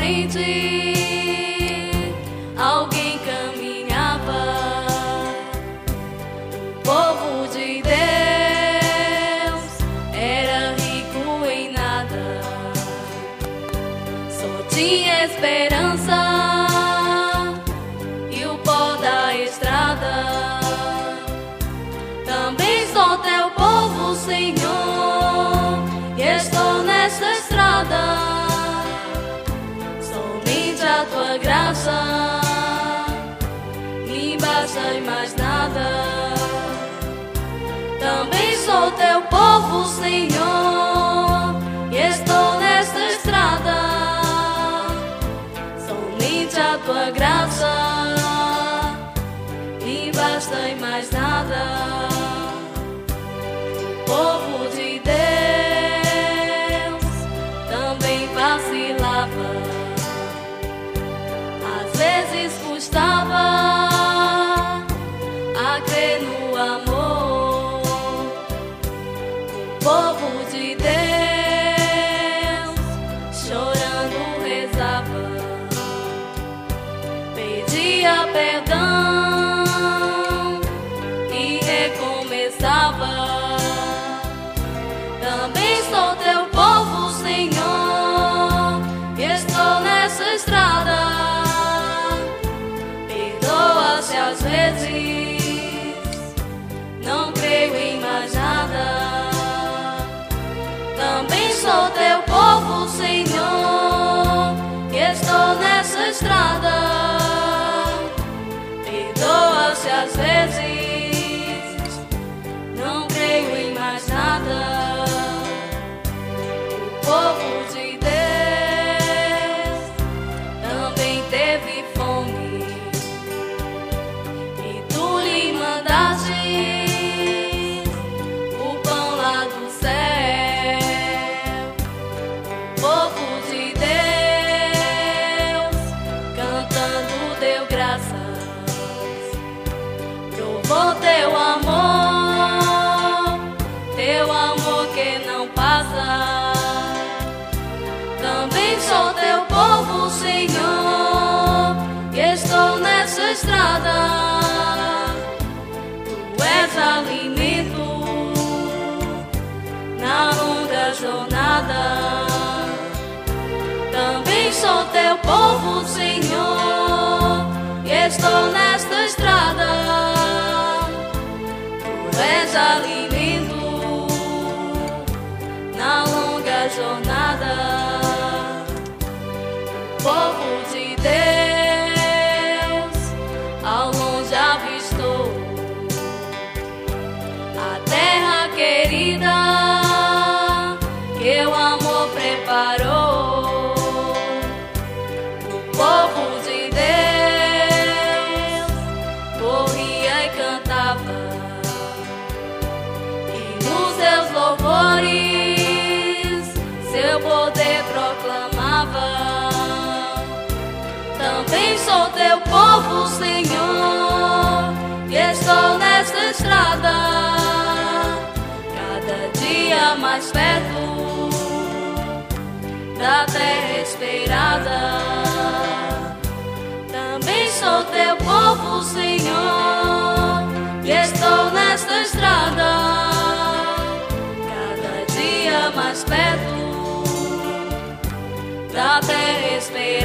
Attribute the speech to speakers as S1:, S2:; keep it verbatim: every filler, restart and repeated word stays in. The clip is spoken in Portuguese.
S1: frente alguém caminhava. O povo de Deus era rico em nada, só tinha esperança e o pó da estrada. Também sou teu povo, Senhor, e estou nesta estrada. Somente a tua graça me basta e mais nada. Também sou teu povo, Senhor, e estou nesta estrada. Somente a tua graça me basta e mais nada. O povo de Deus também vacilava, às vezes custava a crer no amor. O povo de Deus chorando rezava, pedia perdão e recomeçava. Também sou teu povo, Senhor, e estou nessa estrada. Perdoa se às vezes não creio em mais nada. Também sou teu povo, Senhor, e estou nessa estrada. Perdoa se às vezes não creio em mais nada. O povo de Deus também teve fome e tu lhe mandaste o pão lá do céu. O povo de Deus cantando deu graças, provou teu amor, teu amor que não passa. Também sou teu povo, Senhor, e estou nessa estrada. Tu és alimento na longa jornada. Também sou teu povo, Senhor, e estou nesta estrada. Tu és alimento na longa jornada. Povo de Deus, ao longe avistou a terra querida que o amor preparou. O povo de Deus corria e cantava, e nos seus louvores seu poder proclamava. Também sou teu povo, Senhor, e estou nesta estrada, cada dia mais perto da terra esperada. Também sou teu povo, Senhor, e estou nesta estrada, cada dia mais perto da terra esperada.